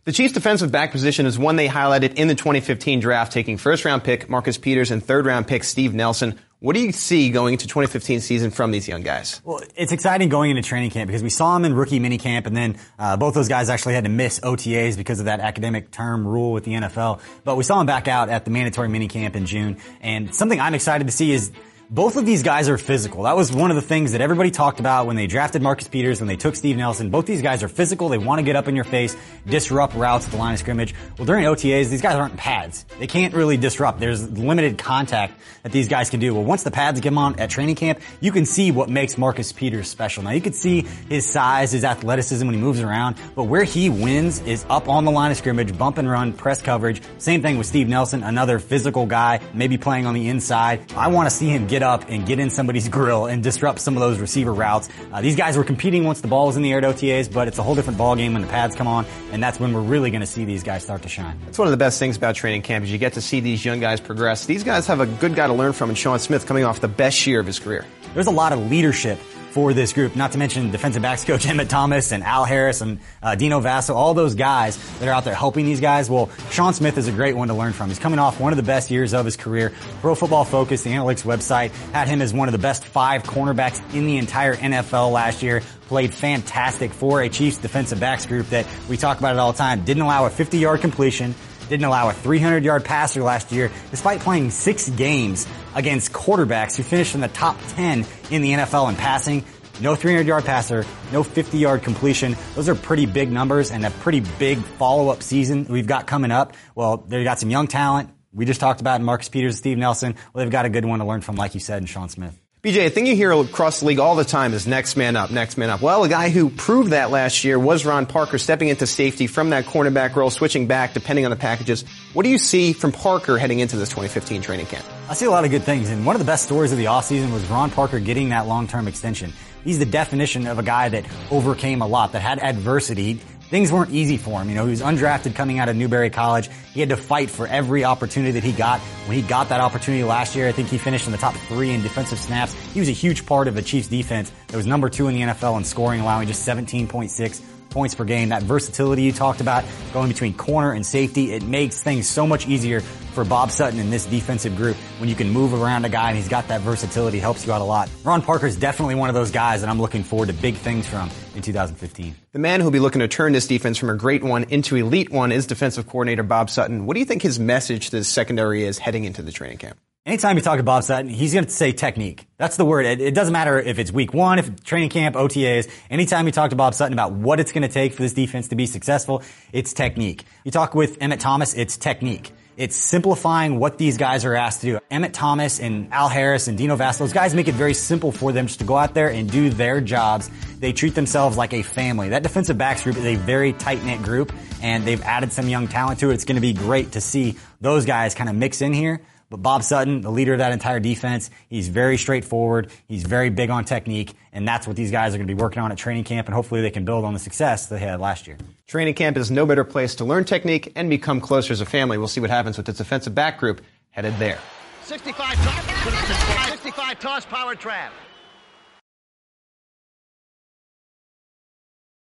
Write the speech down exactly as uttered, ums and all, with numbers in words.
The Chiefs' defensive back position is one they highlighted in the twenty fifteen draft, taking first-round pick Marcus Peters and third-round pick Steve Nelson. What do you see going into twenty fifteen season from these young guys? Well, it's exciting going into training camp because we saw them in rookie minicamp, and then uh, both those guys actually had to miss O T As because of that academic term rule with the N F L. But we saw them back out at the mandatory minicamp in June, and something I'm excited to see is both of these guys are physical. That was one of the things that everybody talked about when they drafted Marcus Peters, when they took Steve Nelson. Both these guys are physical. They want to get up in your face, disrupt routes at the line of scrimmage. Well, during O T As, these guys aren't in pads. They can't really disrupt. There's limited contact that these guys can do. Well, once the pads get them on at training camp, you can see what makes Marcus Peters special. Now, you can see his size, his athleticism when he moves around, but where he wins is up on the line of scrimmage, bump and run, press coverage. Same thing with Steve Nelson, another physical guy, maybe playing on the inside. I want to see him get up and get in somebody's grill and disrupt some of those receiver routes. Uh, these guys were competing once the ball was in the air at O T As, but it's a whole different ball game when the pads come on, and that's when we're really going to see these guys start to shine. That's one of the best things about training camp is you get to see these young guys progress. These guys have a good guy to learn from in Sean Smith coming off the best year of his career. There's a lot of leadership for this group, not to mention defensive backs coach Emmett Thomas and Al Harris and uh, Dino Vasso, all those guys that are out there helping these guys. Well, Sean Smith is a great one to learn from. He's coming off one of the best years of his career. Pro Football Focus, the analytics website, had him as one of the best five cornerbacks in the entire N F L last year. Played fantastic for a Chiefs defensive backs group that we talk about it all the time. Didn't allow a fifty-yard completion. Didn't allow a three hundred yard passer last year, despite playing six games against quarterbacks who finished in the top ten in the N F L in passing. No three hundred yard passer, no fifty yard completion. Those are pretty big numbers and a pretty big follow-up season we've got coming up. Well, they've got some young talent. We just talked about Marcus Peters and Steve Nelson. Well, they've got a good one to learn from, like you said, in Sean Smith. B J, a thing you hear across the league all the time is next man up, next man up. Well, a guy who proved that last year was Ron Parker, stepping into safety from that cornerback role, switching back depending on the packages. What do you see from Parker heading into this twenty fifteen training camp? I see a lot of good things, and one of the best stories of the offseason was Ron Parker getting that long-term extension. He's the definition of a guy that overcame a lot, that had adversity. Things weren't easy for him. You know, he was undrafted coming out of Newberry College. He had to fight for every opportunity that he got. When he got that opportunity last year, I think he finished in the top three in defensive snaps. He was a huge part of the Chiefs defense that was number two in the N F L in scoring, allowing just seventeen point six points per game. That versatility you talked about, going between corner and safety, it makes things so much easier for Bob Sutton in this defensive group. When you can move around a guy and he's got that versatility, helps you out a lot. Ron Parker's definitely one of those guys that I'm looking forward to big things from in two thousand fifteen. The man who'll be looking to turn this defense from a great one into elite one is defensive coordinator Bob Sutton. What do you think his message to the secondary is heading into the training camp? Anytime you talk to Bob Sutton, he's going to say technique. That's the word. It, it doesn't matter if it's week one, if it's training camp, O T As. Anytime you talk to Bob Sutton about what it's going to take for this defense to be successful, it's technique. You talk with Emmett Thomas, it's technique. It's simplifying what these guys are asked to do. Emmett Thomas and Al Harris and Dino Vasso, those guys make it very simple for them just to go out there and do their jobs. They treat themselves like a family. That defensive backs group is a very tight-knit group, and they've added some young talent to it. It's going to be great to see those guys kind of mix in here. But Bob Sutton, the leader of that entire defense, he's very straightforward. He's very big on technique, and that's what these guys are going to be working on at training camp, and hopefully they can build on the success they had last year. Training camp is no better place to learn technique and become closer as a family. We'll see what happens with this defensive back group headed there. sixty-five toss, sixty-five toss power trap.